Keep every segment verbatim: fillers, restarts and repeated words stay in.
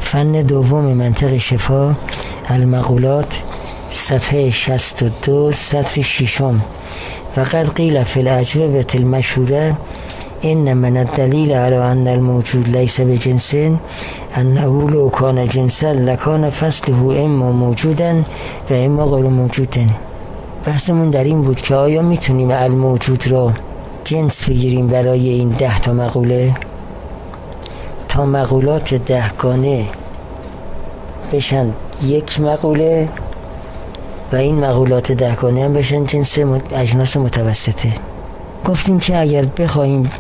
فن دوم منطق شفا، المقولات، صفحه شصت و دو، سطر ششم. وقد قیل فی الاجوبة المشهوره ان من الدلیل علی ان الموجود لیس بجنس انه لو کان جنسا لکان فصله اما موجودا و اما غیر موجودا. بحثمون در این بود که آیا میتونیم الموجود را جنس بگیریم برای این ده تا مقوله تا مقولات دهگانه بشن یک مقوله و این مقولات دهگانه هم بشن جنس اجناس متوسطه. گفتیم که اگر بخوایم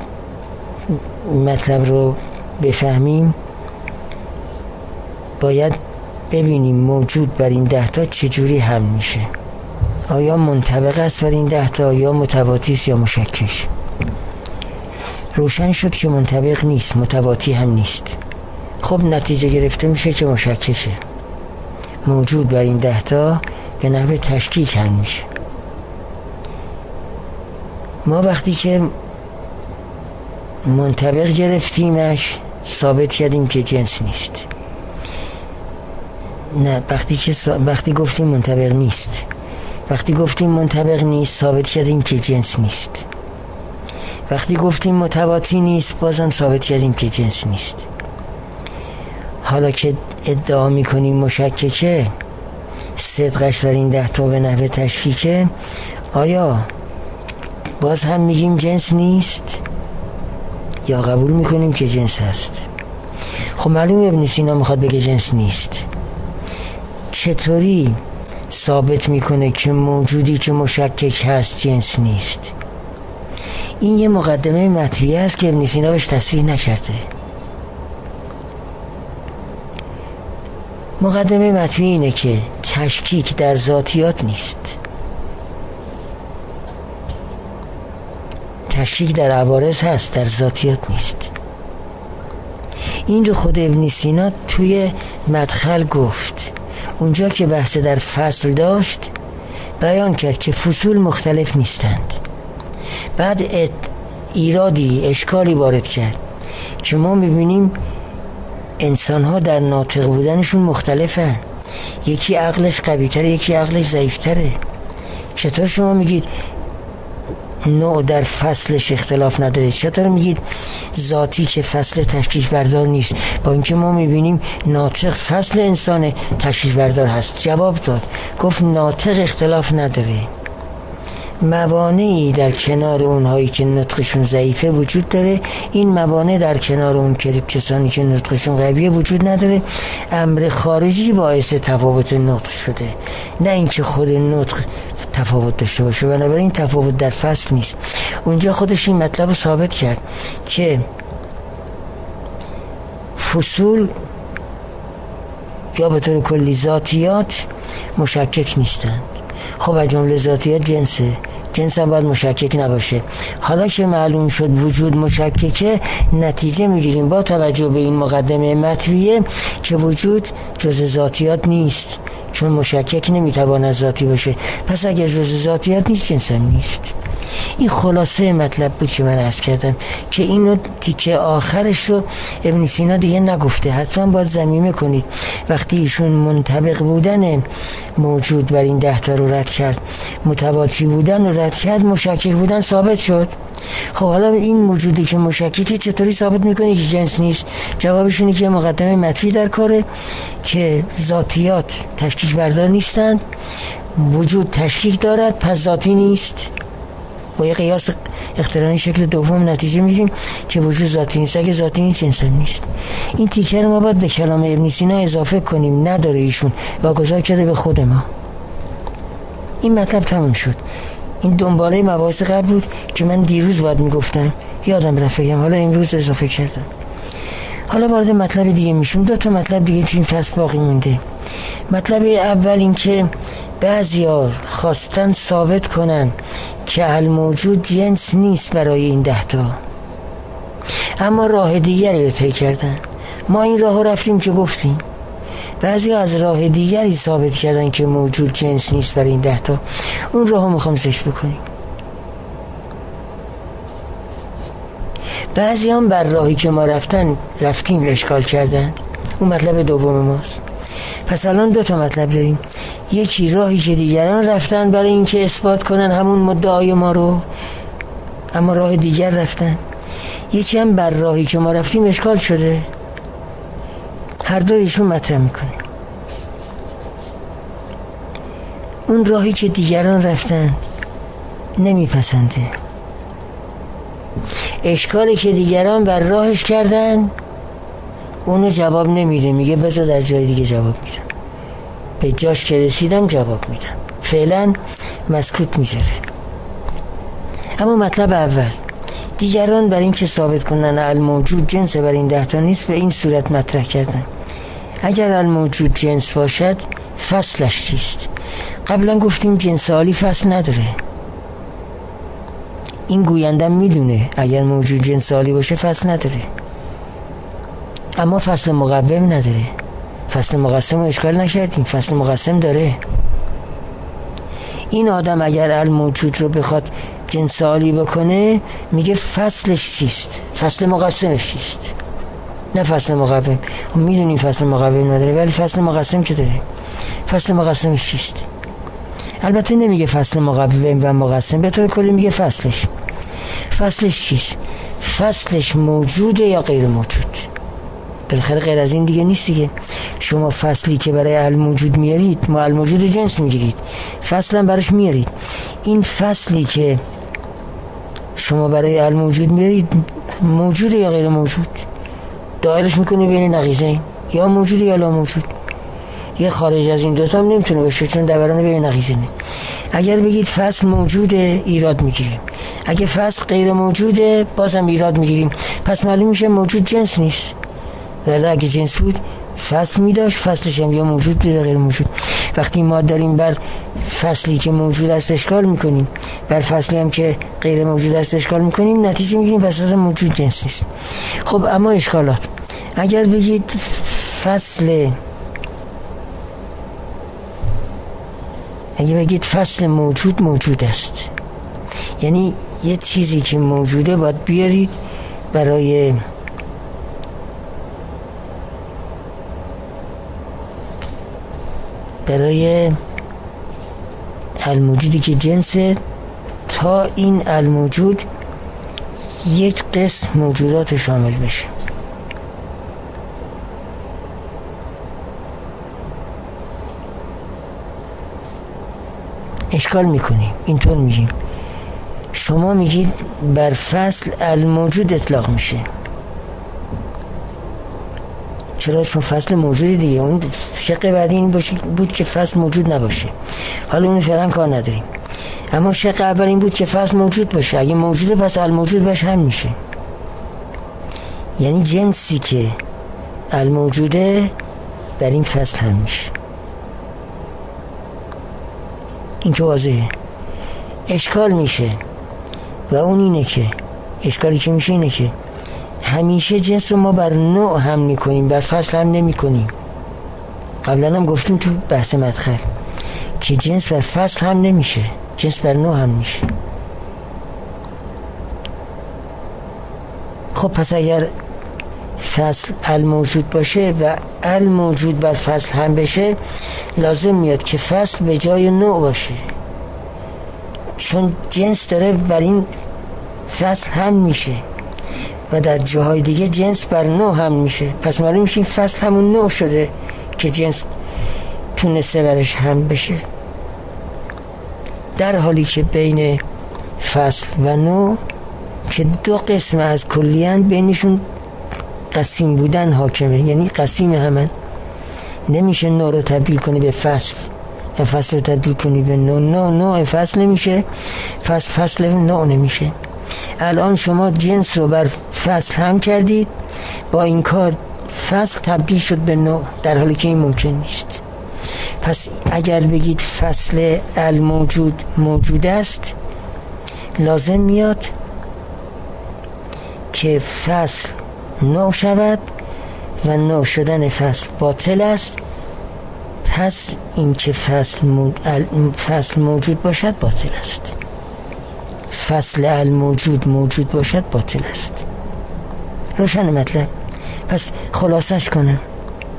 مطلب رو بفهمیم باید ببینیم موجود بر این ده تا چجوری هم میشه، آیا منطبق است بر این ده تا یا متواتی است یا مشکک. روشن شد که منطبق نیست، متواتی هم نیست. خب نتیجه گرفته میشه که مشککه. موجود بر این ده تا به نحو تشکیک هم میشه. ما وقتی که منطبق گرفتیمش ثابت کردیم که جنس نیست. نه وقتی که سا... وقتی گفتیم منطبق نیست وقتی گفتیم منطبق نیست ثابت کردیم که جنس نیست. وقتی گفتیم متواتی نیست بازم ثابت کردیم که جنس نیست. حالا که ادعا میکنیم مشککه، صدقش بر این ده تا به نحو تشکیکه، آیا باز هم میگیم جنس نیست یا قبول میکنیم که جنس هست؟ خب معلومه ابن سینا میخواد بگه جنس نیست. چطوری ثابت میکنه که موجودی که مشکک هست جنس نیست؟ این یه مقدمه مطلعی است که ابن سینا بهش تصریح نکرده. مقدمه مطلعی اینه که تشکیک در ذاتیات نیست، تشکیک در عوارض هست، در ذاتیات نیست. این رو خود ابن سینا توی مدخل گفت. اونجا که بحث در فصل داشت بیان کرد که فصول مختلف نیستند. بعد ایرادی اشکالی وارد کرد که ما میبینیم انسان ها در ناطق بودنشون مختلفن. یکی عقلش قوی تره، یکی عقلش ضعیف تره. چطور شما میگید نوع در فصلش اختلاف نداره؟ چطور میگید ذاتی که فصل تشکیک بردار نیست با اینکه ما میبینیم ناطق فصل انسان تشکیک بردار هست؟ جواب داد، گفت ناطق اختلاف نداره، موانعی در کنار اونهایی که نطقشون ضعیفه وجود داره، این موانع در کنار اون که کسانی که نطقشون قویه وجود نداره. امر خارجی باعث تفاوت نطق شده، نه اینکه خود نطق تفاوت داشته باشه. بنابراین تفاوت در فصل نیست. اونجا خودش این مطلب رو ثابت کرد که فصول یا به طور کلی ذاتیات مشکک نیستند. خب از جمله ذاتیات جنسه، جنس هم باید مشکک نباشه. حالا که معلوم شد وجود مشککه، نتیجه میگیریم با توجه به این مقدمه مطلعیه که وجود جز ذاتیات نیست، چون مشکک نمیتواند ذاتی باشه. پس اگر جز ذاتیات نیست جنس هم نیست. این خلاصه مطلب بود که من عرض کردم که اینو تیکه آخرش رو ابن سینا دیگه نگفته. حتما باید ضمیمه کنید وقتی ایشون منطبق بودن موجود بر این ده تا رو رد کرد، متواتی بودن رو رد کرد، مشکک بودن ثابت شد. خب حالا این موجودی که مشککی چطوری ثابت میکنه که جنس نیست؟ جوابش اینه که مقدمه مطلعی در کاره که ذاتیات تشکیک بردار نیستند، وجود تشکیک دارد پس ذاتی نیست. با یه قیاس اقترانی شکل دوم نتیجه میگیریم که وجود ذاتی نیست. اگه ذاتی نیست جنس نیست. این تیکه رو ما باید به کلام ابن سینا اضافه کنیم، نداره ایشون، واگذار کرده به خود ما. این مطلب تموم شد. این دنباله مباحث قبل بود که من دیروز باید میگفتم، یادم رفت بگم، حالا امروز اضافه کردم. حالا وارد مطلب دیگه میشیم. دو تا مطلب دیگه تو این فصل باقی مونده. مطلب اول این که بعضیا خواستن ثابت کنن که الموجود جنس نیست برای این ده تا، اما راه دیگری رو طی کردن. ما این راه رو رفتیم که گفتیم. بعضیا از راه دیگری ثابت کردن که موجود جنس نیست برای این ده تا. اون راه رو میخوام ذکر بکنیم. بعضی هم بر راهی که ما رفتن رفتیم اشکال کردند. اون مطلب دوم ماست. پس الان دو تا مطلب داریم. یکی راهی که دیگران رفتن برای اینکه اثبات کنن همون مدعای ما رو، اما راه دیگر رفتن. یکی هم بر راهی که ما رفتیم اشکال شده. هر دویشون مطرح میکنه. اون راهی که دیگران رفتن نمیپسنده. اشکالی که دیگران بر راهش کردن اونو جواب نمیده، میگه بذار در جای دیگه جواب میدم، به جاش که رسیدم جواب میدم، فعلا مسکوت میذاره. اما مطلب اول، دیگران بر این که ثابت کنن الموجود جنس بر این ده تا نیست به این صورت مطرح کردن: اگر الموجود جنس باشد فصلش چیست؟ قبلا گفتیم جنس عالی فصل نداره. این گویندم میدونه اگر موجود جنس عالی باشه فصل نداره، اما فصل مقوم نداره. فصل مقسم رو اشکال نکردیم، فصل مقسم داره. این آدم اگر الموجود رو بخواد جنس عالی بکنه میگه فصلش چیست؟ فصل مقسمش چیست؟ نه فصل مقوم. میدونیم فصل مقوم نداره، ولی فصل مقسم که داره. فصل مقسمش چیست؟ البته نمیگه فصل مقوم و مقسم، به طور کلی میگه فصلش. فصلش چیست؟ فصلش موجوده یا غیر موجود؟ بالاخره غیر از این دیگه نیست دیگه. شما فصلی که برای الموجود میارید، ما الموجود جنس میگیرید، فصل هم براش میارید. این فصلی که شما برای الموجود میارید موجوده یا غیر موجود؟ دایرش میکنه بین نقیضین، یا موجوده یا لا موجود. یه خارج از این دوتا هم نمیتونه باشه، چون دوران بین نقیضینه. اگر بگید فصل موجوده ایراد میگیریم، اگه فصل غیر موجوده بازم ایراد میگیریم. پس معلوم میشه موجود جنس نیست. ولی اگه جنس بود فصل میداشت، فصلش هم یا موجود یا غیر موجود. وقتی ما داریم بر فصلی که موجود است اشکال میکنیم، بر فصلی هم که غیر موجود است اشکال میکنیم، نتیجه میگیریم پس اصلا موجود جنس نیست. خب اما اشکالات، اگر بگید فصل اگه بگید فصل موجود موجود است، یعنی یه چیزی که موجوده باید بیارید برای برای الموجودی که جنسه، تا این الموجود یک قسم موجودات شامل بشه. اشکال میکنیم، اینطور میگیم. شما میگید بر فصل الموجود اطلاق میشه. چرا؟ چون فصل موجود دیگه. اون شق بعدی این بود که فصل موجود نباشه، حالا اون فعلا کار نداریم. اما شق اول این بود که فصل موجود باشه. اگه موجوده پس الموجود باش هم میشه، یعنی جنسی که الموجوده بر این فصل هم میشه. این که واضحه. اشکال میشه و اون اینه که اشکالی که میشه اینه که همیشه جنس رو ما بر نوع هم میکنیم، بر فصل هم نمی کنیم. قبلا هم گفتیم تو بحث مدخل که جنس بر فصل هم نمیشه، جنس بر نوع هم میشه. خب پس اگر فصل الموجود باشه و الموجود بر فصل هم بشه، لازم میاد که فصل به جای نوع باشه، چون جنس داره بر این فصل هم میشه و در جاهای دیگه جنس بر نوع هم میشه. پس معلوم میشه این فصل همون نوع شده که جنس تونسته برش هم بشه، در حالی که بین فصل و نوع که دو قسم از کلیان بینشون قسیم بودن حاکمه، یعنی قسیم همن. نمیشه نوع رو تبدیل کنی به فصل و فصل رو تبدیل کنی به نوع. نوع نوع فصل نمیشه، فصل فصل نوع نمیشه. الان شما جنس رو بر فصل هم کردید، با این کار فصل تبدیل شد به نوع، در حالی که این ممکن نیست. پس اگر بگید فصل الموجود موجود است، لازم میاد که فصل نوع شود و نوع شدن فصل باطل است. پس این که فصل, مو... فصل موجود باشد باطل است، فصل الموجود موجود باشد باطل است. روشن مطلب؟ پس خلاصش کنم،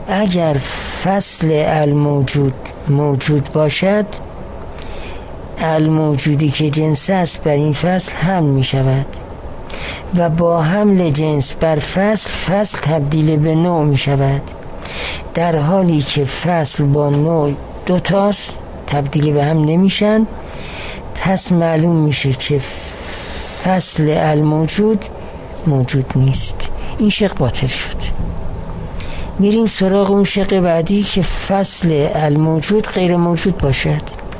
اگر فصل الموجود موجود باشد، الموجودی که جنس است بر این فصل حمل می شود و با حمل جنس بر فصل، فصل تبدیل به نوع می شود، در حالی که فصل با نوع دوتاست، تبدیل به هم نمیشن. پس معلوم میشه که فصل الموجود موجود نیست. این شق باطل شد. میریم سراغ اون شق بعدی که فصل الموجود غیر موجود باشد.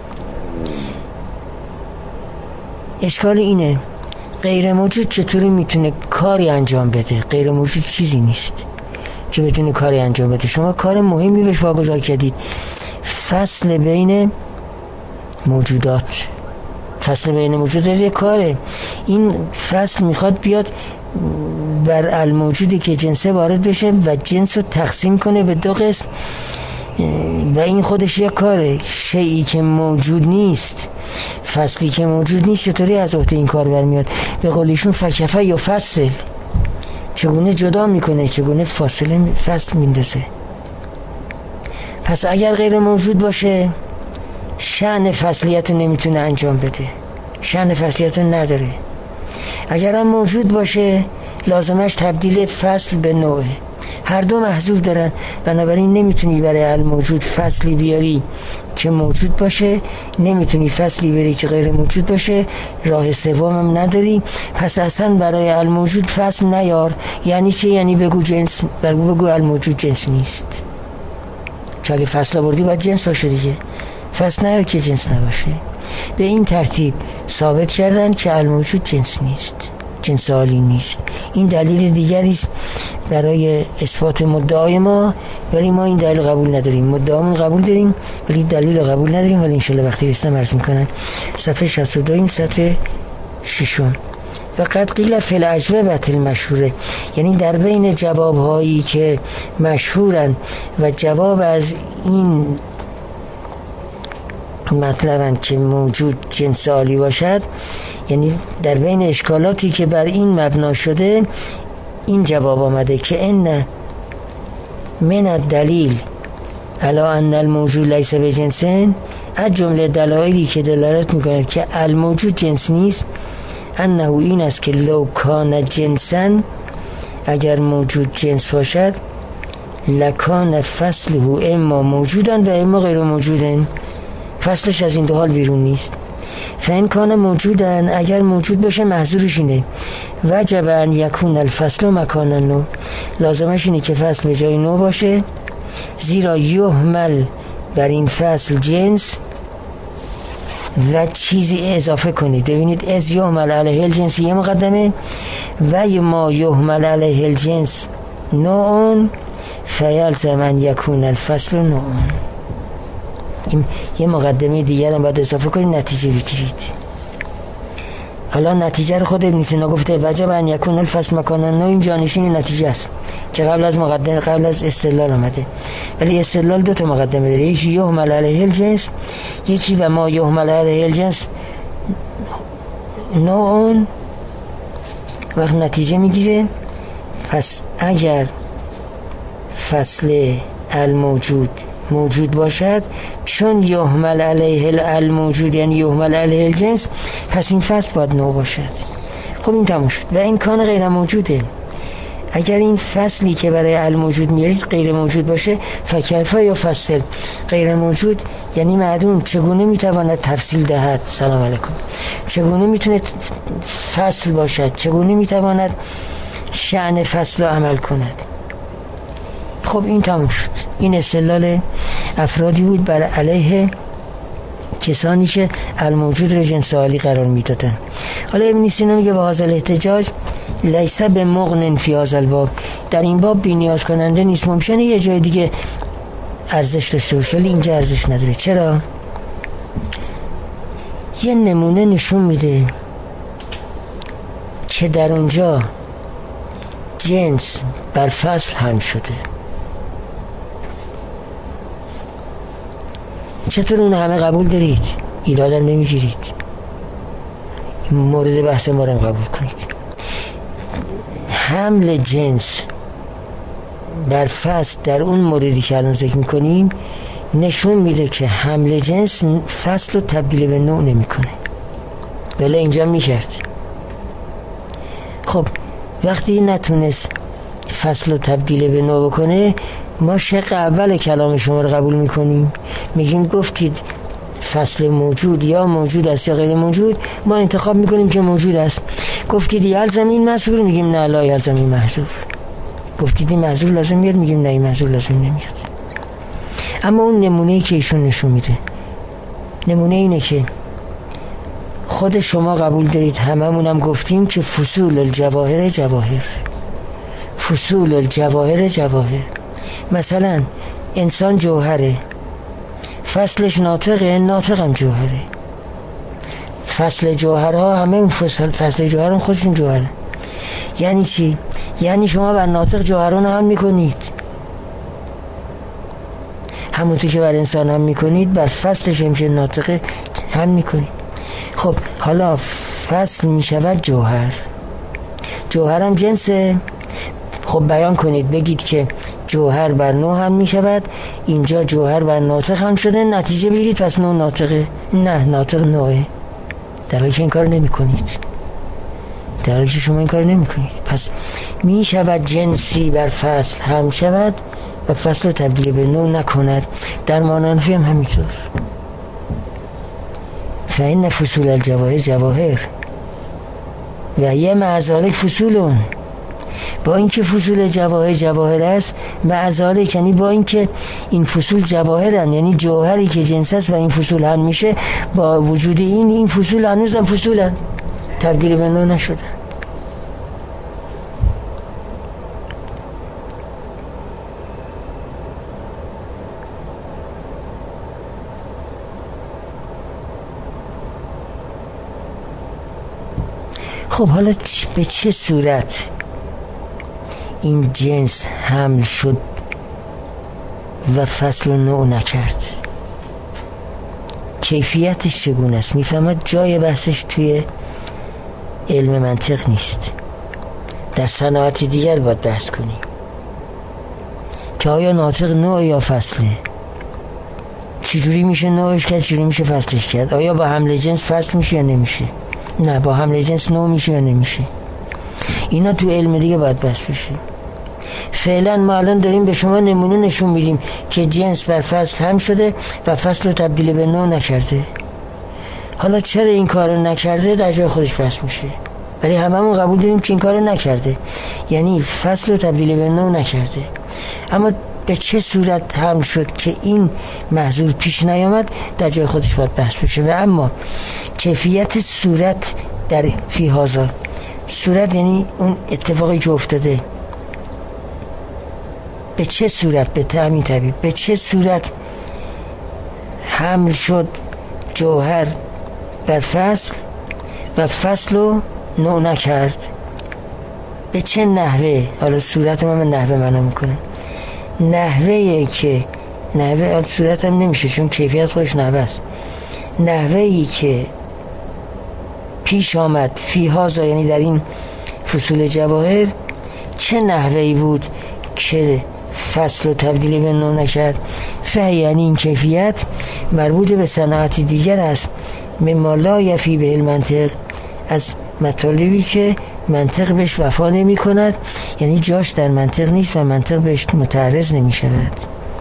اشکال اینه غیر موجود چطوری میتونه کاری انجام بده؟ غیر موجود چیزی نیست که بتونه کاری انجام بده. شما کار مهمی بهش واگذار کردید، فصل بین موجودات. فصل بین موجودات یک کاره. این فصل میخواد بیاد بر الموجودی که جنسه وارد بشه و جنس رو تقسیم کنه به دو قسم و این خودش یک کاره. شیئی که موجود نیست، فصلی که موجود نیست، چطوری از عهده این کار برمیاد؟ به قولیشون فکفه یا فصل، چگونه جدا میکنه، چگونه فاصله فصل میندازه. پس اگر غیر موجود باشه شأن فصلیت رو نمیتونه انجام بده، شأن فصلیت رو نداره. اگر هم موجود باشه لازمش تبدیل فصل به نوعه. هر دو محذوف دارن، بنابراین نمیتونی برای الموجود فصلی بیاری که موجود باشه، نمیتونی فصلی بیاری که غیر موجود باشه، راه سوم هم نداری. پس اصلا برای الموجود فصل نیار. یعنی چه؟ یعنی بگو جنس، بگو الموجود جنس نیست. چون اگه فصل آوردی باید جنس باشه دیگه، فصل نیار که جنس نباشه. به این ترتیب ثابت کردن که الموجود جنس نیست، جنس عالی نیست. این دلیل دیگری است برای اثبات مدعای ما، ولی ما این دلیل قبول نداریم. مدعامون قبول داریم ولی دلیل قبول نداریم. ولی انشالله وقتی رسیدم عرض میکنن. صفحه شصت و دو، این صفحه ششم. و قد قیل فی الاجوبة المشهوره، یعنی در بین جوابهایی که مشهورن و جواب از این مطلبن که موجود جنس عالی باشد، یعنی در بین اشکالاتی که بر این مبنا شده این جواب آمده که ان من الدلیل علی ان الموجود لیس بجنسن، از جمله دلایلی که دلالت میکنه که الموجود جنس نیست، انه این است که لو کان جنسن، اگر موجود جنس باشد، لکان فصله اما موجودن و اما غیر موجودن، فصلش از این دو حال بیرون نیست. فین کان موجودن، اگر موجود باشه محظورش اینه وجب ان یکون الفصل مکان نو، لازمش اینه که فصل به جای نو باشه، زیرا یحمل بر این فصل جنس و چیزی اضافه کنید. ببینید از یحمل علیه الجنس یه مقدمه و ما یحمل علیه الجنس نوعون فیلزم ان یکون الفصل نوعون. این یه مقدمه دیگر هم باید اضافه کنید، نتیجه بگیرید. حالا نتیجه رو خود ابن سینا گفته وجب ان یکون الفصل مکان نو، این جانشین نتیجه است که قبل از مقدمه، قبل از استدلال آمده. ولی استدلال دو تا مقدمه داره، یکی یحمل علیه الجنس، یکی و ما یحمل علیه الجنس نوعون. وقت نتیجه میگیره. پس اگر فصل الموجود موجود باشد، چون یحمل علیه الموجود یعنی یحمل علیه الجنس، پس این فصل باید نو باشد. خب این تموم شد. و این کان غیر موجوده، اگر این فصلی که برای الموجود میارید غیر موجود باشه، فکیفه یا فصل غیر موجود یعنی معدوم، چگونه میتواند تفصیل دهد؟ سلام علیکم. چگونه میتونه فصل باشد؟ چگونه میتواند شأن فصل رو عمل کند؟ خب این تموم شد. این استدلال افرادی بود بر علیه کسانی که الموجود رو جنس عالی قرار میدادن. حالا ابن سینا میگه با هذا الاحتجاج لیس به مغن فی هذا الباب، در این باب بی نیاز کننده نیست. ممکنه یه جای دیگه ارزش داشته باشه ولی اینجا ارزش نداره. چرا؟ یه نمونه نشون میده که در اونجا جنس بر فصل هم شده. چطور اون همه قبول دارید؟ ایرادم نمیگیرید. مورد بحث ما رو قبول کنید. حمل جنس بر فصل در اون موردی که الان ذکر میکنیم نشون میده که حمل جنس فصل رو تبدیل به نوع نمیکنه، ولی اینجا میکرد. خب وقتی نتونست فصل رو تبدیل به نوع بکنه، ما شق اول کلام شما رو قبول میکنیم، میگیم گفتید فصل موجود یا موجود است یا غیر موجود، ما انتخاب میکنیم که موجود است. گفتید یلزم این محذور، میگیم نه لا یلزم این محذور. گفتید این محذور لازم میاد، میگیم نه این محذور لازم نمیاد. اما اون نمونه‌ای که ایشون نشون میده، نمونه اینه که خود شما قبول دارید، هممون هم گفتیم که فصول الجواهر جواهر، فصول الجواهر جواهر. مثلا انسان جوهره، فصلش ناطقه، ناطقم جوهره. فصل جوهرها همه اون فصل فصل جوهران خودشون جوهره. یعنی چی؟ یعنی شما بر ناطق جوهران هم میکنید، همونطور که بر انسان هم میکنید بر فصلش هم که ناطقه هم میکنید. خب حالا فصل میشود جوهر، جوهر هم جنسه. خب بیان کنید، بگید که جوهر بر نوع هم میشود، اینجا جوهر بر ناطق هم شده، نتیجه بگیرید پس نوع ناطقه. نه، ناطق نوعه، در حالی که این کار نمی کنید، در حالی که شما این کار نمی کنید. پس می شود جنسی بر فصل هم شود و فصل رو تبدیل به نوع نکند. در ماننفی هم همینطور. فإن فصول الجواهر جواهر و یه معذالک فصولون، با اینکه فصول جواهر جواهر است، معذالک یعنی با اینکه این فصول جواهرن، یعنی جوهری که جنس است و این فصول هم میشه، با وجود این این فصول هنوز هم فصولن، تبدیل به نوع نشدن. خب حالا به چه صورت این جنس حمل شد و فصل و نوع نکرد؟ کیفیتش چگونه است؟ میفهمد جای بحثش توی علم منطق نیست، در صناعت دیگر باید بحث کنیم که آیا ناطق نوع یا فصله، چجوری میشه نوعش کرد، چجوری میشه فصلش کرد، آیا با حمل جنس فصل میشه یا نمیشه، نه با حمل جنس نوع میشه یا نمیشه. اینا تو علم دیگه باید بحث بشه. فعلا ما الان داریم به شما نمونه نشون میدیم که جنس بر فصل هم شده و فصل رو تبدیل به نوع نکرده. حالا چرا این کارو نکرده در جای خودش بحث میشه، ولی هممون قبول داریم که این کارو نکرده، یعنی فصل رو تبدیل به نوع نکرده. اما به چه صورت حمل شد که این محذور پیش نیامد در جای خودش باید بحث بشه. و اما کیفیت صورت در فی هذا، صورت یعنی اون اتفاقی که افتاده، به چه صورت، به تعمیم طبیب، به چه صورت حمل شد جوهر بر فصل و فصل رو نوع نکرد، به چه نحوه. حالا صورت من نحوه معنا میکنه، نحوهی که نحوه حالا صورت هم نمیشه چون کیفیت خودش نحوه است، نحوهی که پیش آمد فی هذا یعنی در این فصول جواهر، چه نحوهی بود که فصل رو تبدیل به نوع نکرد. فه یعنی این کیفیت مربوط به صناعت دیگر است، مما لا یفی به المنطق، از مطالبی که منطق بهش وفا نمی کند، یعنی جاش در منطق نیست و منطق بهش متعرض نمی شود.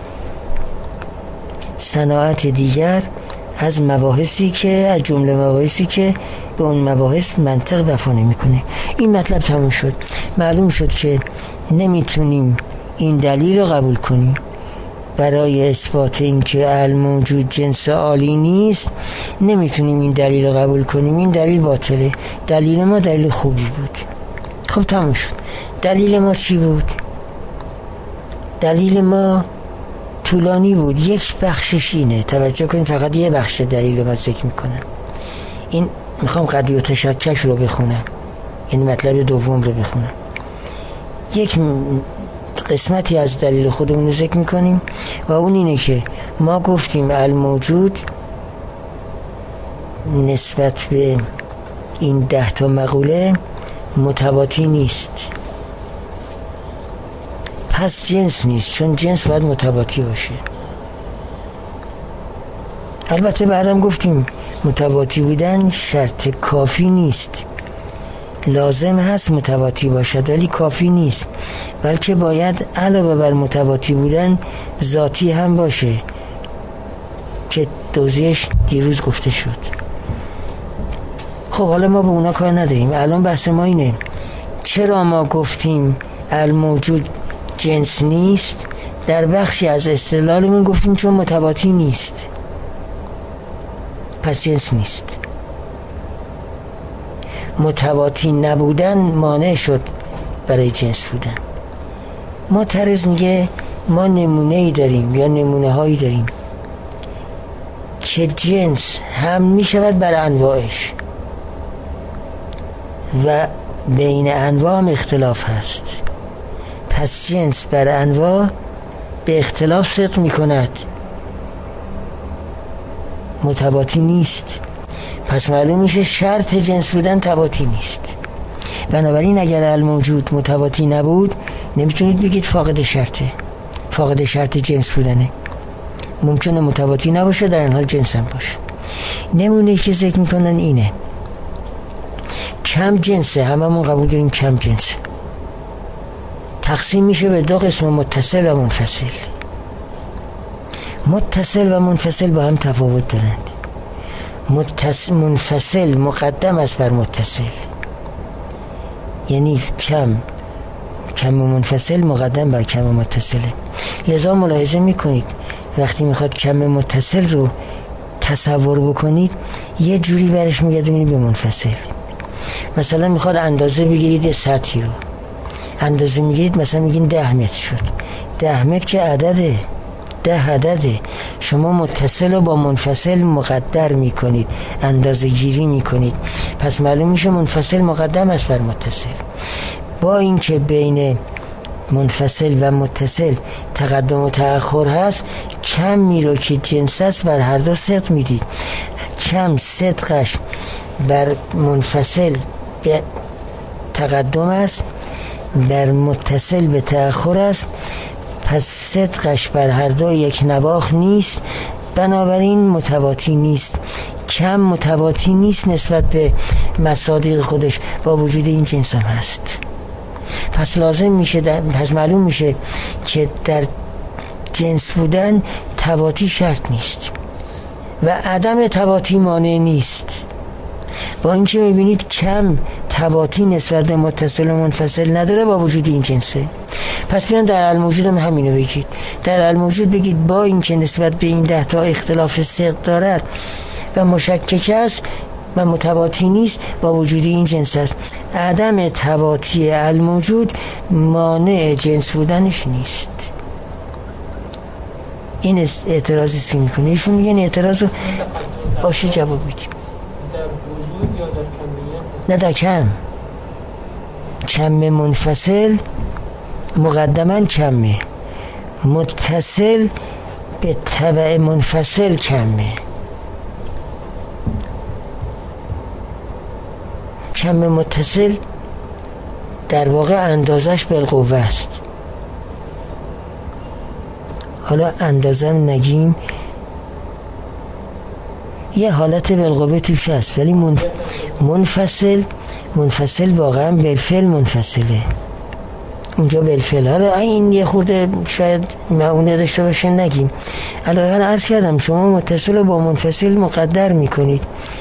صناعت دیگر از مباحثی که از جمله مباحثی که به اون مباحث منطق وفا نمی کنه. این مطلب تموم شد. معلوم شد که نمیتونیم این دلیل رو قبول کنیم برای اثبات اینکه الموجود جنس عالی نیست. نمیتونیم این دلیل رو قبول کنیم، این دلیل باطله. دلیل ما دلیل خوبی بود. خب تموم شد. دلیل ما چی بود؟ دلیل ما طولانی بود، یک بخشش اینه، توجه کنید فقط یه بخش دلیل رو من ذکر میکنم. این میخوام قدی و تشکک رو بخونم، این مطلب دوم رو بخونم. یک قسمتی از دلیل خودمون رو ذکر میکنیم و اون اینه که ما گفتیم الموجود نسبت به این ده تا مقوله متواتی نیست. پس جنس نیست، چون جنس باید متباطی باشه. البته بعدم گفتیم متباطی بودن شرط کافی نیست، لازم هست متباطی باشد ولی کافی نیست، بلکه باید علاوه بر متباطی بودن ذاتی هم باشه که توضیحش دیروز گفته شد. خب حالا ما به اونا کار نداریم. الان بحث ما اینه چرا ما گفتیم الموجود جنس نیست. در بخشی از استدلالمون گفتیم چون متباطی نیست پس جنس نیست. متباطی نبودن مانع شد برای جنس بودن. معترض میگه ما نمونه ای داریم یا نمونه هایی داریم که جنس هم میشود بر انواعش و بین انواع هم اختلاف هست، پس جنس بر انواع به اختلاف صدق میکند، متباطی نیست. پس معلوم میشه شرط جنس بودن تباطی نیست. بنابراین اگر الموجود متباطی نبود نمیتونید بگید فاقد شرطه، فاقد شرط جنس بودنه. ممکنه متباطی نباشه در این حال جنس هم باشه. نمونه که ذکر میکنن اینه کم جنسه، هممون قبول داریم کم جنسه، تقسیم میشه به دو قسم متصل و منفصل. متصل و منفصل با هم تفاوت دارند. متصل منفصل مقدم است بر متصل، یعنی کم کم منفصل مقدم بر کم متصله. لذا ملاحظه میکنید وقتی میخواد کم متصل رو تصور بکنید یه جوری برش میگردونید به منفصل. مثلا میخواد اندازه بگیرید یه سطحی رو، اندازه میگیرید مثلا میگین ده متر شد. ده متر که عدده، ده عدده. شما متصل رو با منفصل مقدر میکنید، اندازه گیری میکنید، پس معلوم میشه منفصل مقدم است بر متصل. با اینکه بین منفصل و متصل تقدم و تأخر هست، کمی رو که جنس است بر هر دو صدق میدید. کم صدقش بر منفصل به تقدم است، بر متصل به تأخر است، پس صدقش بر هر دو یک نواخت نیست، بنابراین متباطی نیست. کم متباطی نیست نسبت به مصادیق خودش، با وجود این جنس هم هست. پس لازم میشه در... پس معلوم میشه که در جنس بودن تباطی شرط نیست و عدم تباطی مانع نیست. با اینکه میبینید کم تباطی نسبت به متصل و منفصل نداره با وجود این جنسه. پس بیان در الموجود هم همینو بگید. در الموجود بگید با اینکه نسبت به این ده تا اختلاف صدق دارد و مشکک است و متباطی نیست، با وجود این جنس است. عدم تباطی الموجود مانع جنس بودنش نیست. این اعتراضی سی میکنه. ایشون میگن اعتراض رو باشه جواب میدیم. در وجود یا در کمیت؟ نه در کم. کم منفصل مقدما کمه، متصل به تبع منفصل کمه. کم متصل در واقع اندازش بالقوه است. حالا اندازم نگیم، یه حالت بالقوه توش هست، ولی منفصل منفصل واقعا بالفعل منفصله. اونجا بالفعل. حالا این یه خورده شاید معونه داشته باشه نگیم. الان عرض کردم شما متصل با منفصل مقدر میکنید،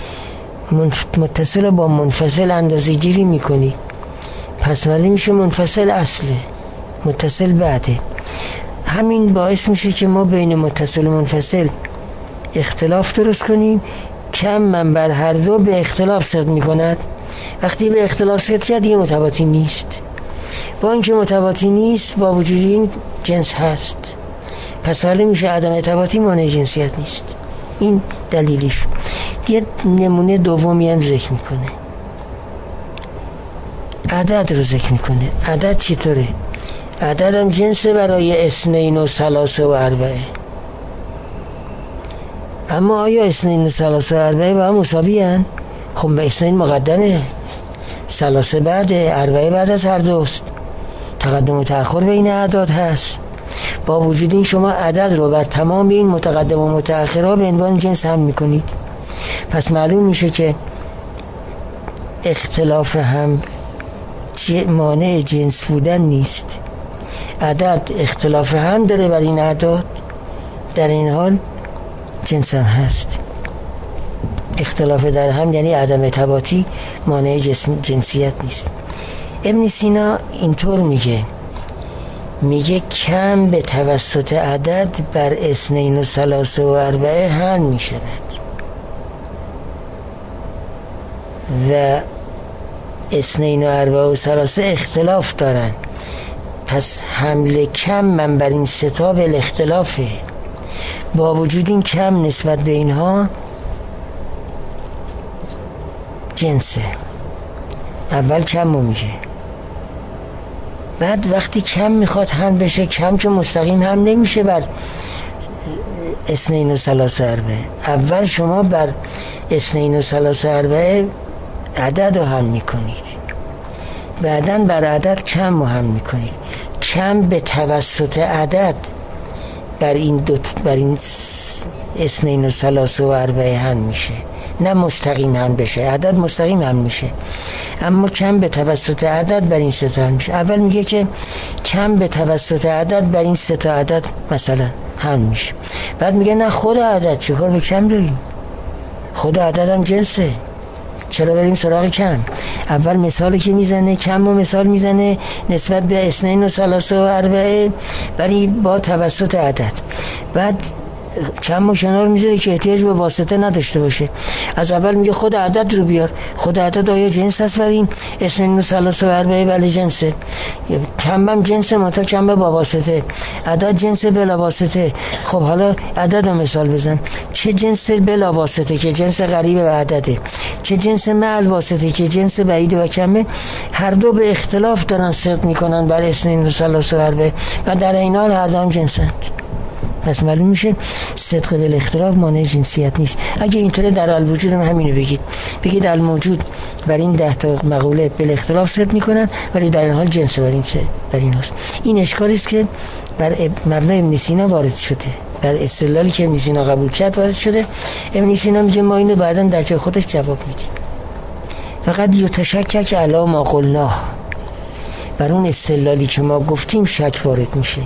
متصل با منفصل اندازه گیری میکنید، پس ولی میشه منفصل اصله، متصل بعده. همین باعث میشه که ما بین متصل و منفصل اختلاف درست کنیم. کم من بر هر دو به اختلاف صدق میکند. وقتی به اختلاف صدق کرد دیگه متباطی نیست. با اینکه متباطی نیست با وجود این جنس هست، پس ولی میشه عدم تباطی مانع جنسیت نیست. این دلیلیش. یه نمونه دومی هم ذکر میکنه، عدد رو ذکر میکنه. عدد چطوره؟ عدد هم جنسه برای اثنین و ثلاثه و اربعه. اما آیا اثنین و ثلاثه و اربعه با هم مساوی هن؟ خب به اثنین مقدمه، ثلاثه بعده، اربعه بعد از هر دوست. تقدم و تأخر بین اعداد هست. با وجود این شما عدد رو بر تمام این متقدم و متأخرها به عنوان جنس هم میکنید. پس معلوم میشه که اختلاف هم مانع جنس بودن نیست. عدد اختلاف هم داره بر این اعداد، در این حال جنس هم هست. اختلاف در هم یعنی عدم تباطی مانع جنسیت نیست. ابن سینا اینطور میگه میگه کم به توسط عدد بر اثنین و ثلاثه و اربعه هم میشود و اثنین و اربعه و ثلاثه اختلاف دارن. پس حمل کم من بر این ستا به اختلافه. با وجود این کم نسبت به اینها جنسه. اول کم رو میگه، بعد وقتی کم میخواد هم بشه، کم که مستقیم هم نمیشه بر اثنین و ثلاثه اربعه. اول شما بر اثنین و ثلاثه اربعه عدد رو هم میکنید، بعداً بر عدد کم رو هم میکنید. کم به توسط عدد بر این دو بر این اثنین و ثلاثه و اربعه هم میشه، نه مستقیم هم بشه. عدد مستقیم هم میشه، اما کم به توسط عدد بر این سه تا هم میشه. اول میگه که کم به توسط عدد بر این سه تا عدد مثلا هم میشه، بعد میگه نه خود عدد چه کار به کم داریم، خود عدد هم جنسه، چرا بریم سراغ کم؟ اول مثالی که میزنه کم و مثال میزنه نسبت به اثنین و ثلاثه و اربعه ولی با توسط عدد، بعد کم و کنار میذاره که احتیاج به واسطه نداشته باشه. از اول میگه خود عدد رو بیار. خود عدد آیا جنس هست بر این اثنین و ثلاثه و اربعه؟ بله جنسه. کم هم جنسه منتها کم با واسطه، عدد جنسه بلا واسطه. خب حالا عدد رو مثال بزن. چه جنس بلا واسطه که جنس قریب به عدده، چه جنس مع الواسطه که جنس بعید و کمه، هر دو به اختلاف دارن صدق میکنن بر اثنین و ثلاثه و اربعه و در این حال هر دو هم جنسند. پس معلوم میشه صدق بالاختلاف مانع جنسیت نیست. اگه اینطوره در الوجود هم همینو بگید، بگید الموجود بر این ده تا مقوله بالاختلاف صدق میکنن ولی در این حال جنس بر این چه بر این هست. این اشکالی است که بر مبنای ابن سینا وارد شده، بر استدلالی که ابن سینا قبول کرد وارد شده. ابن سینا میگه ما اینو بعداً در جای خودش جواب میدیم. فقط یتشکک علی ما قلناه، بر اون استدلالی که ما گفتیم شک وارد میشه.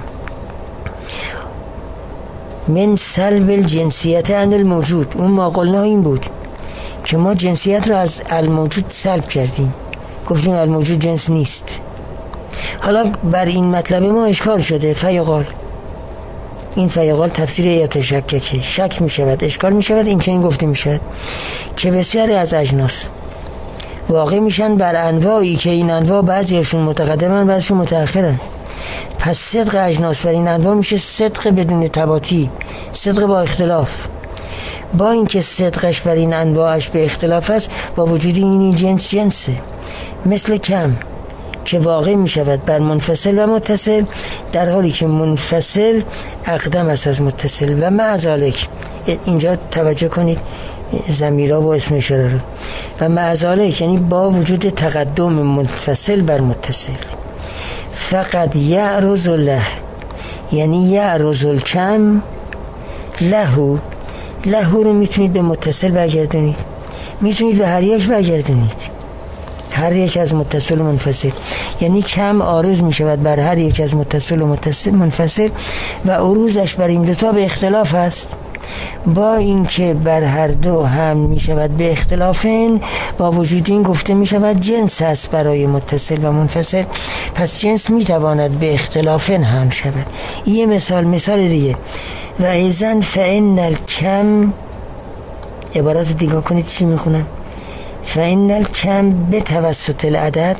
من سلب الجنسیت عن الموجود، اون ما قلنا این بود که ما جنسیت رو از الموجود سلب کردیم، گفتیم الموجود جنس نیست. حالا بر این مطلب ما اشکال شده. فیقال، این فیقال تفسیر یتشکک، شک می شود، اشکال می شود. این چنین گفته می شود که بسیاری از اجناس واقع میشن بر انواعی که این انواع بعضیشون متقدمن بعضیشون متأخرن. پس صدق اجناس بر این انواع میشه صدق بدون تباطی، صدق با اختلاف. با اینکه صدقش بر این انواعش به اختلاف است، با وجود این جنس جنسه. مثل کم که واقع میشود بر منفصل و متصل، در حالی که منفصل اقدم است از متصل. و مع ذالک، اینجا توجه کنید ضمیرها و اسم اشاره رو. و مع ذالک یعنی با وجود تقدم منفصل بر متصل، فقط یعرض له، یعنی یعرض الکم لهو. لهو رو میتونید به متصل برگردونید، میتونید به هر یک برگردونید، هر یک از متصل و منفصل. یعنی کم عارض میشود بر هر یک از متصل و متصل منفصل و عروضش بر این دوتا به اختلاف است. با اینکه بر هر دو هم میشود به اختلافن، با وجود این گفته میشود جنس است برای متصل و منفصل. پس جنس میتواند به اختلافن هم شود. یه مثال مثال دیگه، و ایزن فإن الکم، عبارات دیگه کنید چی میخونن. فإن الکم به توسط العدد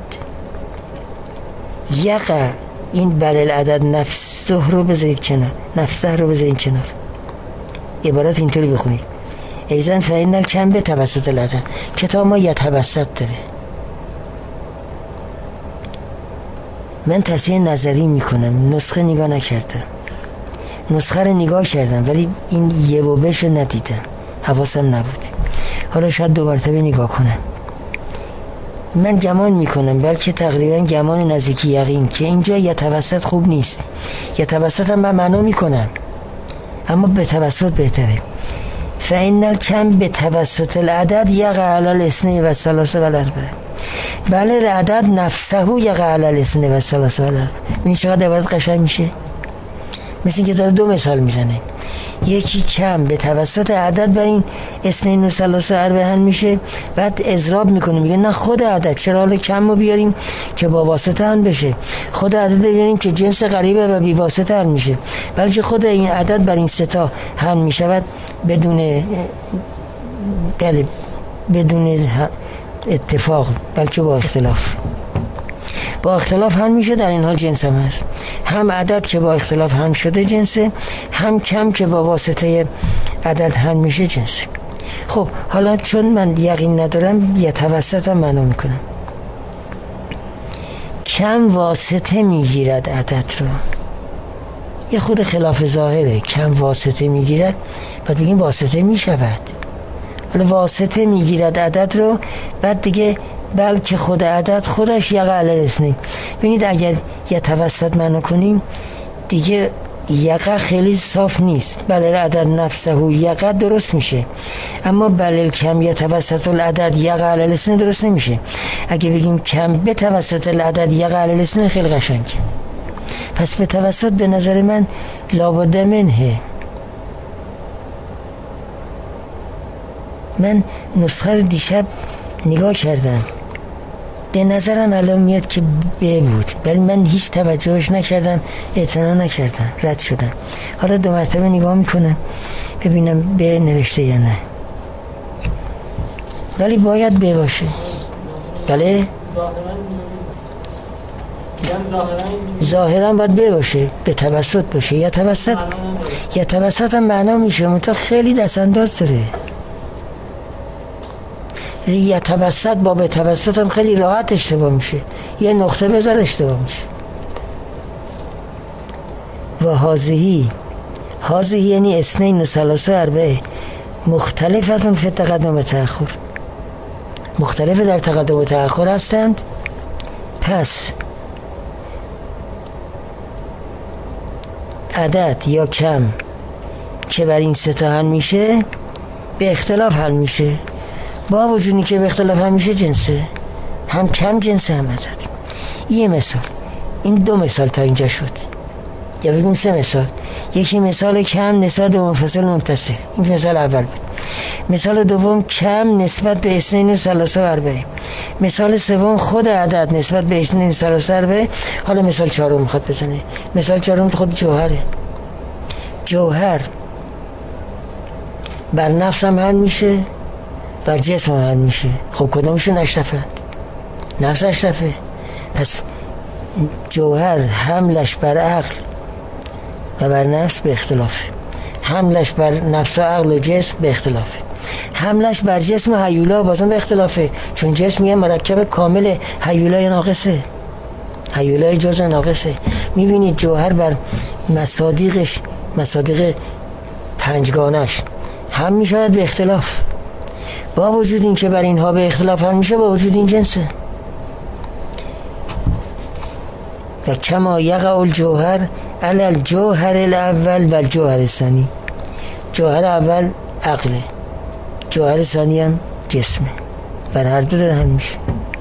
یقع، این بر العدد نفسه رو بذارید کنار، نفسه رو بذارید کنار، عبارات اینطوری بخونید. ایزن فإن الکم به توسط العدد. کتاب ما یتوسط داره. من تصحیح نظری میکنم، نسخه نگاه نکردم. نسخه رو نگاه کردم ولی این یه و بهش رو ندیدم، حواسم نبود. حالا شاید دو مرتبه نگاه کنم. من گمان میکنم، بلکه تقریبا گمان نزدیکی یقین، که اینجا یتوسط خوب نیست. یتوسط هم من معنا میکنم، اما به توسط بهتره. فإن الکم به توسط العدد یقع علی الاثنین و الثلاثه و الاربعه. بله العدد نفسه یقع علی الاثنین و الثلاثه و الاربعه. این چقدر عبارت قشنگ میشه، مثل اینکه داره دو مثال میزنه. یکی کم به توسط عدد بر این اثنین و ثلاثه و اربعه میشه، بعد اضراب میکنه، میگه نه خود عدد، چرا حالا کم رو بیاریم که با واسطه هم بشه، خود عدد بیاریم که جنس غریبه و بی واسطه هم میشه، بلکه خود این عدد بر این ستا هم میشود بدون بله بدون اتفاق، بلکه با اختلاف. با اختلاف هم میشه، در این حال جنس هم هست. هم عدد که با اختلاف هم شده جنسه، هم کم که با واسطه عدد هم میشه جنسه. خب حالا چون من یقین ندارم یتوسط هم معنا میکنم. کم واسطه میگیرد عدد رو، یه خود خلاف ظاهره. کم واسطه میگیرد، بعد بگیم واسطه میشود. حالا واسطه میگیرد عدد رو، بعد دیگه بلکه خود عدد خودش یقع علی الاثنین. ببینید اگر یتوسط معنا کنیم دیگه یقع خیلی صاف نیست. بله عدد نفسه یقع درست میشه، اما بله کم یتوسط العدد یقع علی الاثنین درست نمیشه. اگه بگیم کم به توسط العدد یقع علی الاثنین خیلی قشنگه. پس به توسط به نظر من لابد منه. من نسخه دیشب نگاه کردم، به نظرم الان میاد که ب بود، ولی من هیچ توجهش نکردم، اعتنا نکردم، رد شدم. حالا دو مرتبه نگاه میکنم ببینم ب نوشته یا نه، ولی باید ب باشه. بله ظاهرا باید ب باشه، به توسط باشه. یا توسط یا توسط هم معنا میشه، منتها خیلی دست انداز داره. یا توسط با به توسط هم خیلی راحت اشتباه میشه، یه نقطه بذار اشتباه میشه. و هازهی هازهی یعنی اثنین و ثلاثه و اربعه مختلفتون فی تقدم و تأخر، مختلف در تقدم و تأخر هستند. پس عدد یا کم که بر این سه تا حل میشه به اختلاف حل میشه، با وجودی که به اختلاف همیشه جنسه، هم کم جنسه هم عدد. یه مثال، این دو مثال تا اینجا شد، یا بگیم سه مثال. یکی مثال کم نسبت به منفصل متصل، این مثال اول بود. مثال دوم کم نسبت به اثنین و ثلاثه و اربعه. مثال سوم خود عدد نسبت به اثنین و ثلاثه و اربعه. حالا مثال چهارم میخواد بزنه. مثال چهارم خود جوهره. جوهر بر نفس هم حل میشه، بر جسم هم حل میشه. خب کدومشون اشرفند؟ نفس اشرفه. پس جوهر حملش بر عقل و بر نفس به اختلافه، حملش بر نفس و عقل و جسم به اختلافه، حملش بر جسم و هیولا بازم به اختلافه، چون جسم یه مرکب کامل، هیولای ناقصه، هیولای جزء ناقصه. میبینید جوهر بر مصادیقش، مصادیق پنجگانش هم میشود به اختلاف، با وجود این که بر اینها به اختلاف هم میشه، با وجود این جنسه. و کما یقع الجوهر علی الجوهر الاول و الجوهر الثانی. جوهر اول عقله، جوهر ثانی هم جسمه، بر هر دو داره هم میشه.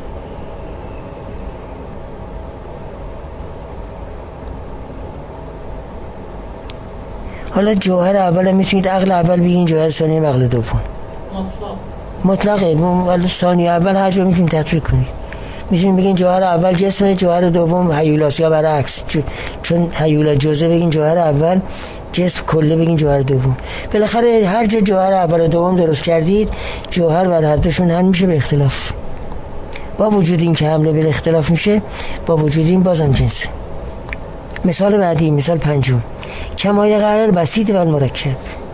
حالا جوهر اول میتونید عقل اول بگین، جوهر ثانی عقل دوم. مطلقه، ولی ثانی اول هر جا میتونید تطبیق کنید. میتونید بگین جوهر اول جسمه، جوهر دوم هیولاست، یا برعکس، چون هیولا جزء بگین جوهر اول، جسم کله بگین جوهر دوم. بالاخره هر جا جوهر اول و دوم درست کردید، جوهر بر هر دوشون حل میشه به اختلاف. با وجود این که حمله به اختلاف میشه، با وجود این بازم جنس. مثال بعدی، مثال پنجم، کما یقع البسیط و المرکب.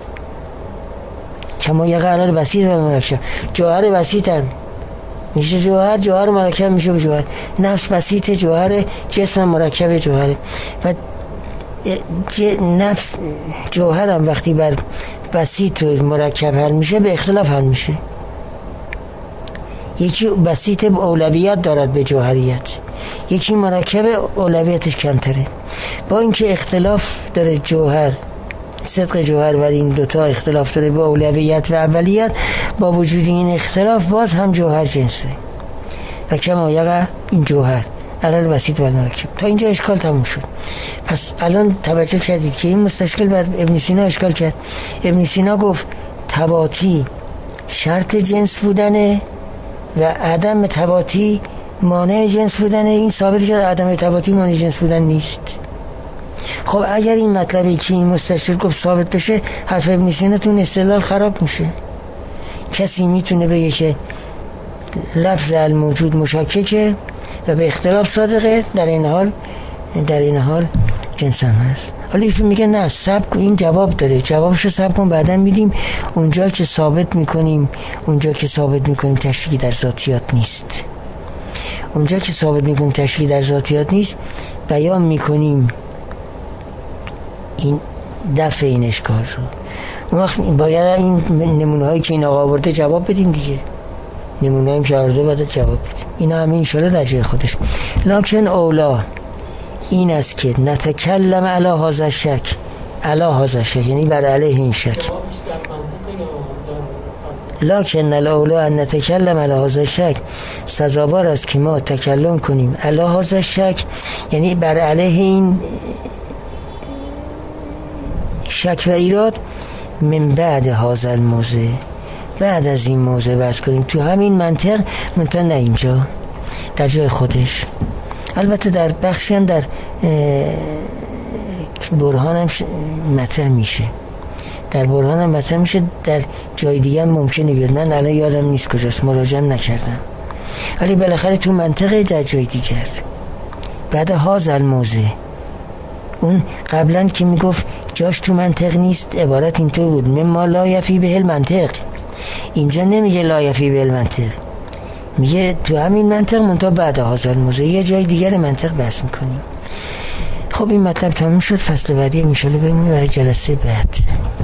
کما یقع البسیط و المرکب. جوهر بسیط هم میشه جوهر، جوهر مرکب میشه به جوهر. نفس بسیط جوهر، جسم مرکب جوهر. و نفس جوهر هم وقتی بر بسیط و مرکب حل میشه، به اختلاف حل میشه. یکی بسیط اولویت دارد به جوهریت، یکی مرکب اولویتش کمتره. با اینکه اختلاف داره جوهر، صدق جوهر، ولی این دوتا اختلاف داره به اولویت و اولیت، با وجود این اختلاف باز هم جوهر جنسه و کما یقع این جوهر علل بسیط و مرکب. تا اینجا اشکال تموم شد. پس الان توجه کردید که این مستشکل بر ابن سینا اشکال کرد. ابن سینا گفت تباطی شرط جنس بودنه و عدم تباطی مانع جنس بودنه. این ثابت کرد عدم تباطی مانع جنس بودن نیست. خب اگر این مطلبی که این مستشکل گفت ثابت بشه، حرف ابن سینا تون استدلال خراب میشه. کسی میتونه بگه که لفظ الموجود مشککه و به اختلاف صادقه، در این حال در این حال جنس هم هست. حالا ایشون میگه نه، سبک این جواب داره، جوابشو سبک کن بعداً میدیم. اونجا که ثابت میکنیم اونجا که ثابت میکنیم تشریحی در ذاتیات نیست. اونجا که ثابت میکنیم تشریحی در ذاتیات نیست، بیان میکنیم این دفع این اشکال رو. اون وقت باید این نمونه هایی که این آقا آورده جواب بدیم دیگه. نمونه هایی که آورده باید جواب بدیم. اینا همه انشاءالله در جای خودش. لکن اولا این است که نتکلم علی هذا شک، علی هذا شک یعنی بر علیه این شک. لکن الاولا ان نتکلم علی هذا شک، سزاوار است که ما تکلم کنیم علی هذا شک یعنی بر علیه این شک و ایراد، من بعد هذا الموضع، بعد از این موضع بحث کنیم. تو همین منطق منطقه نه اینجا، در جای خودش. البته در بخشی هم در برهان هم مطرح میشه، در برهان هم مطرح میشه، در جای دیگه هم ممکنه بیاد. من الان یادم نیست کجاست، مراجعه نکردم، ولی بالاخره تو منطقه در جای دیگر بعد هذا الموضع. اون قبلا که میگفت جاش تو منطق نیست، عبارت اینطور بود مما لا یفی به المنطق. اینجا نمیگه لا یفی به المنطق، میگه تو همین منطق منتها بعد هذا الموضع یه جای دیگر منطق بحث میکنیم. خب این مطلب تموم شد. فصل بعدی انشالله ببینیم برای جلسه بعد.